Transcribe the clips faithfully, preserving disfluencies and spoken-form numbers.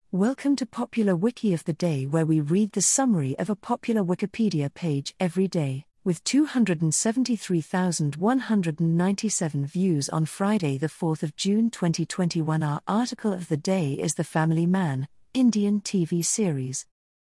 Welcome to Popular Wiki of the Day, where we read the summary of a popular Wikipedia page every day. With two hundred seventy-three thousand one hundred ninety-seven views on Friday the fourth of June twenty twenty-one, our article of the day is The Family Man, Indian T V series.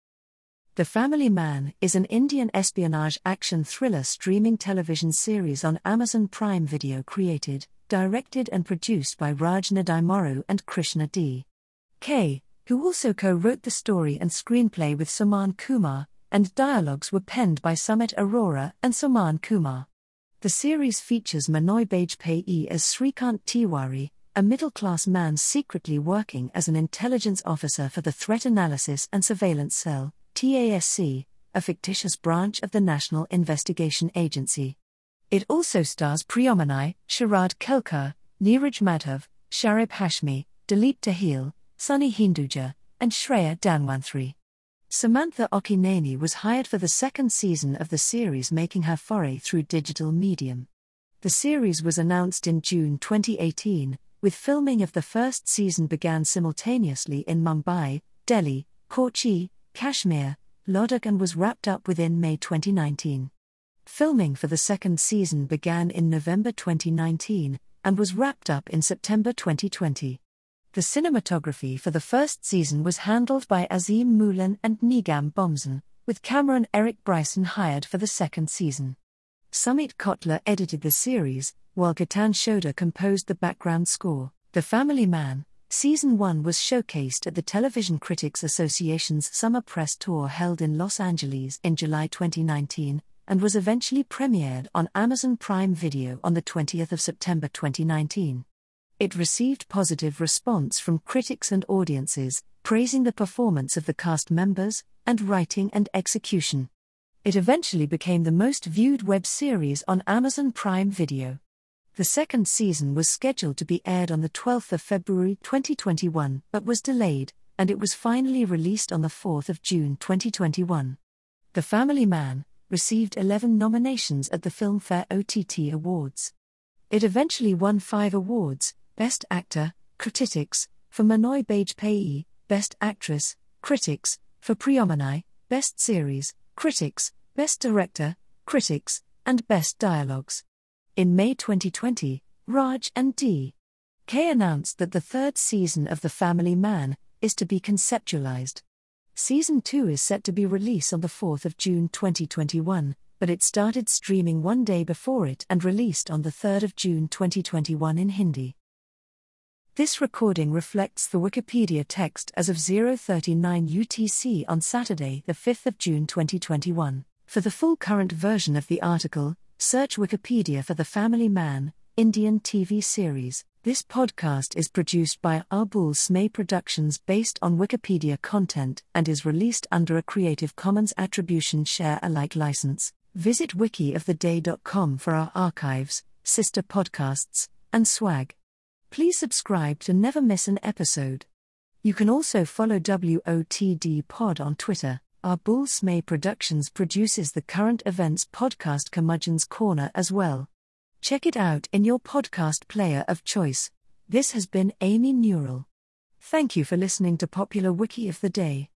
The Family Man is an Indian espionage action thriller streaming television series on Amazon Prime Video created, directed and produced by Raj Nadimoro and Krishna D K, who also co-wrote the story and screenplay with Suman Kumar, and dialogues were penned by Sumit Arora and Suman Kumar. The series features Manoy Bajpayee as Srikant Tiwari, a middle-class man secretly working as an intelligence officer for the Threat Analysis and Surveillance Cell, T A S C, a fictitious branch of the National Investigation Agency. It also stars Priyamanai, Sharad Kelkar, Neeraj Madhav, Sharib Hashmi, Dilip Tahil, Sunny Hinduja, and Shreya Dhanwantri. Samantha Okineni was hired for the second season of the series, making her foray through digital medium. The series was announced in June twenty eighteen, with filming of the first season began simultaneously in Mumbai, Delhi, Kochi, Kashmir, Ladakh and was wrapped up within May twenty nineteen. Filming for the second season began in November twenty nineteen, and was wrapped up in September twenty twenty. The cinematography for the first season was handled by Azim Moolan and Nigam Bomson, with cameraman Eric Bryson hired for the second season. Sumit Kotler edited the series, while Ketan Shodha composed the background score. The Family Man, Season one was showcased at the Television Critics Association's Summer Press Tour held in Los Angeles in July twenty nineteen, and was eventually premiered on Amazon Prime Video on the twentieth of September twenty nineteen. It received positive response from critics and audiences, praising the performance of the cast members, and writing and execution. It eventually became the most viewed web series on Amazon Prime Video. The second season was scheduled to be aired on the twelfth of February twenty twenty-one, but was delayed, and it was finally released on the fourth of June twenty twenty-one. The Family Man received eleven nominations at the Filmfare O T T Awards. It eventually won five awards: Best Actor, Critics, for Manoy Bajpayee; Best Actress, Critics, for Priyamanai; Best Series, Critics; Best Director, Critics, and Best Dialogues. In May twenty twenty, Raj and D K announced that the third season of The Family Man is to be conceptualized. Season two is set to be released on the fourth of June twenty twenty-one, but it started streaming one day before it and released on the third of June twenty twenty-one in Hindi. This recording reflects the Wikipedia text as of zero thirty-nine U T C on Saturday, the fifth of June twenty twenty-one. For the full current version of the article, search Wikipedia for The Family Man, Indian T V series. This podcast is produced by Abul Smay Productions based on Wikipedia content and is released under a Creative Commons Attribution Share Alike license. Visit wiki of the day dot com for our archives, sister podcasts, and swag. Please subscribe to never miss an episode. You can also follow W O T D Pod on Twitter. Abul Smay Productions produces the current events podcast Curmudgeon's Corner as well. Check it out in your podcast player of choice. This has been Amy Newell. Thank you for listening to Popular Wiki of the Day.